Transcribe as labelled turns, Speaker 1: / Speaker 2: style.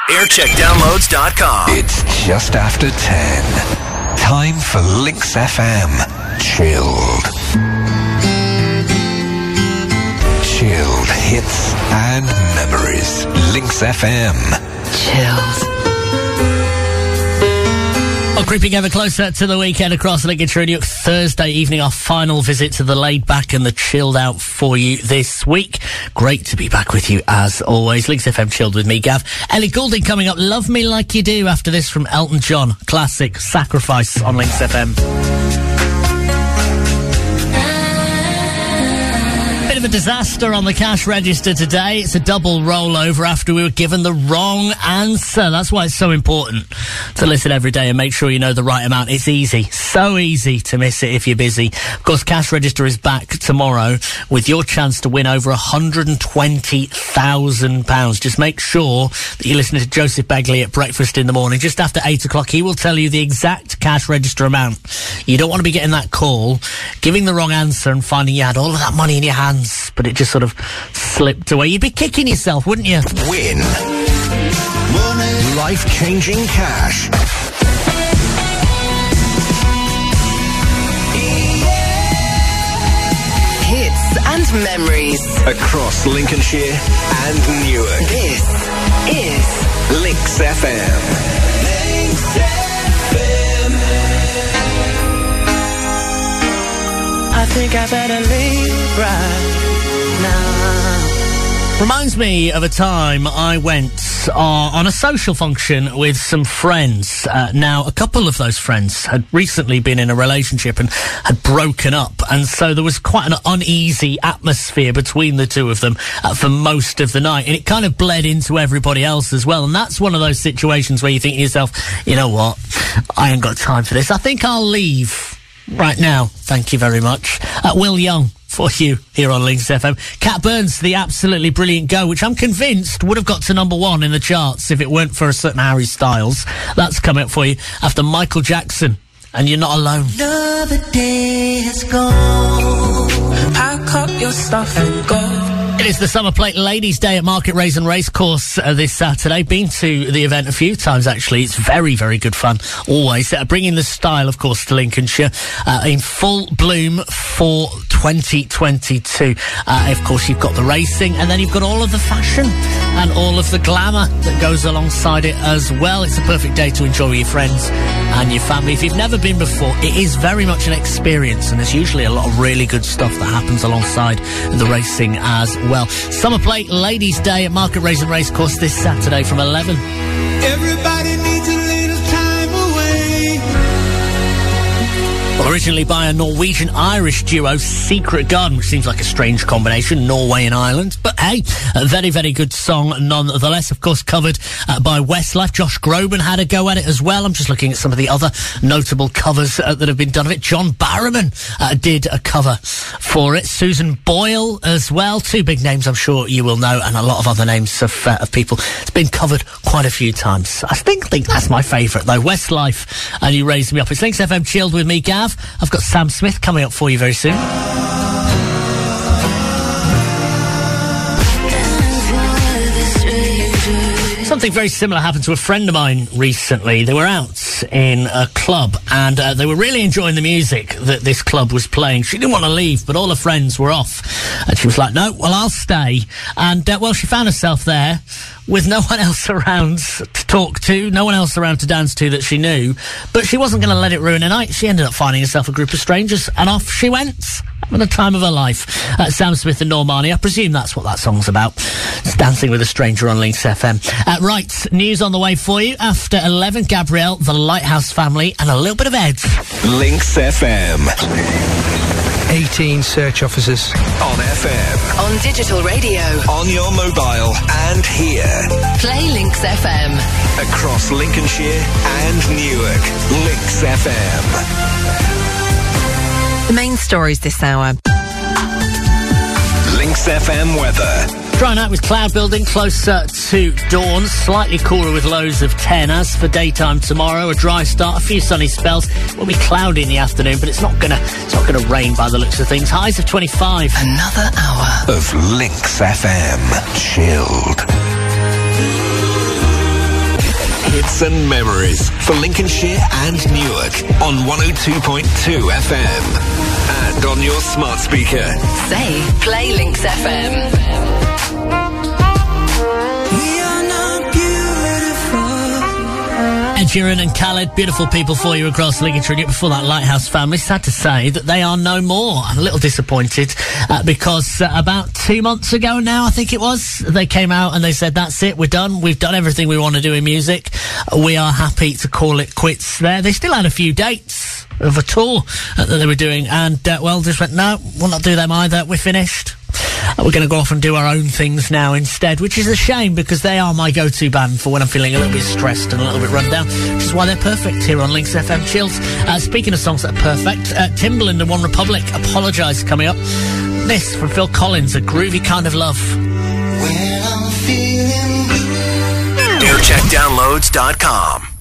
Speaker 1: Aircheckdownloads.com.
Speaker 2: It's just after 10. Time for Links FM. Chilled. Chilled hits and memories. Links FM.
Speaker 3: Chilled. Well, creeping ever closer to the weekend across Lincolnshire Radio. Thursday evening, our final visit to the laid back and the chilled out for you this week. Great to be back with you as always. Links FM Chilled with me, Gav. Ellie Goulding coming up. Love Me Like You Do after this from Elton John. Classic Sacrifice on Links FM. Bit of a disaster on the cash register today. It's a double rollover after we were given the wrong answer. That's why it's so important to listen every day and make sure you know the right amount. It's easy, so easy to miss it if you're busy. Of course, cash register is back tomorrow with your chance to win over £120,000. Just make sure that you listen to Joseph Begley at breakfast in the morning. Just after 8 o'clock, he will tell you the exact cash register amount. You don't want to be getting that call, giving the wrong answer and finding you had all of that money in your hands, but it just sort of slipped away. You'd be kicking yourself, wouldn't you?
Speaker 1: Win life-changing cash.
Speaker 4: Hits and memories
Speaker 1: Across Lincolnshire and Newark.
Speaker 4: This is
Speaker 1: Links FM. Links FM.
Speaker 5: I think I better leave right now.
Speaker 3: Reminds me of a time I went on a social function with some friends. Now, a couple of those friends had recently been in a relationship and had broken up, and so there was quite an uneasy atmosphere between the two of them for most of the night, and it kind of bled into everybody else as well. And that's one of those situations where you think to yourself, you know what, I ain't got time for this. I think I'll leave right now. Thank you very much. Will Young for you here on Links FM. Cat Burns, The Absolutely Brilliant Go, which I'm convinced would have got to number 1 in the charts if it weren't for a certain Harry Styles. That's coming up for you after Michael Jackson and You're Not Alone.
Speaker 5: Another day has gone. Pack up your stuff and go.
Speaker 3: It is the Summer Plate Ladies' Day at Market Raisin Racecourse this Saturday. Been to the event a few times, actually. It's very, very good fun, always. Bringing the style, of course, to Lincolnshire in full bloom for 2022. Of course, you've got the racing, and then you've got all of the fashion and all of the glamour that goes alongside it as well. It's a perfect day to enjoy with your friends and your family. If you've never been before, it is very much an experience, and there's usually a lot of really good stuff that happens alongside the racing as well. Summer Plate Ladies' Day at Market Raisin Racecourse this Saturday from 11.
Speaker 5: Everybody needs a little time away.
Speaker 3: Well, originally by a Norwegian-Irish duo, Secret Garden, which seems like a strange combination, Norway and Ireland. But hey, a very, very good song nonetheless. Of course, covered by Westlife. Josh Groban had a go at it as well. I'm just looking at some of the other notable covers that have been done of it. John Barrowman did a cover for it. Susan Boyle as well. Two big names I'm sure you will know, and a lot of other names of people. It's been covered quite a few times. I think that's my favourite, though. Westlife, and You Raised Me Up. It's Links FM Chilled with me, Gav. I've got Sam Smith coming up for you very soon. Something very similar happened to a friend of mine recently. They were out in a club, and they were really enjoying the music that this club was playing. She didn't want to leave, but all her friends were off. And she was like, no, well, I'll stay. And, well, she found herself there with no one else around to talk to, no one else around to dance to that she knew. But she wasn't going to let it ruin her night. She ended up finding herself a group of strangers, and off she went, having the time of her life. Sam Smith and Normani, I presume that's what that song's about. It's Dancing with a Stranger on Links FM. Right, news on the way for you. After 11, Gabrielle, the Lighthouse Family, and a little bit of Ed.
Speaker 1: Links FM.
Speaker 6: 18 search officers.
Speaker 1: On FM.
Speaker 4: on digital radio,
Speaker 1: on your mobile, and here.
Speaker 4: Play Links FM.
Speaker 1: Across Lincolnshire and Newark. Links FM.
Speaker 7: The main stories this hour.
Speaker 1: Links FM weather.
Speaker 3: Dry night with cloud building closer to dawn, slightly cooler with lows of 10. As for daytime tomorrow, a dry start, a few sunny spells. It will be cloudy in the afternoon, but it's not gonna rain by the looks of things. Highs of 25.
Speaker 4: Another hour
Speaker 2: of Links FM Chilled.
Speaker 1: hits and memories for Lincolnshire and Newark on 102.2 FM. And on your smart speaker.
Speaker 4: Say, play Links FM.
Speaker 3: Ed Sheeran and Khaled, beautiful people for you across Lincolnshire. Before that, Lighthouse family, sad to say that they are no more. I'm a little disappointed because about 2 months ago now, I think it was, they came out and they said, that's it, we're done. We've done everything we want to do in music. We are happy to call it quits there. They still had a few dates of a tour that they were doing and, well, just went, no, we'll not do them either. We're finished. We're going to go off and do our own things now instead, which is a shame because they are my go-to band for when I'm feeling a little bit stressed and a little bit run down, which is why they're perfect here on Links FM Chills. Speaking of songs that are perfect, Timbaland and One Republic, Apologise, coming up. This from Phil Collins, A Groovy Kind of Love.
Speaker 1: Aircheckdownloads.com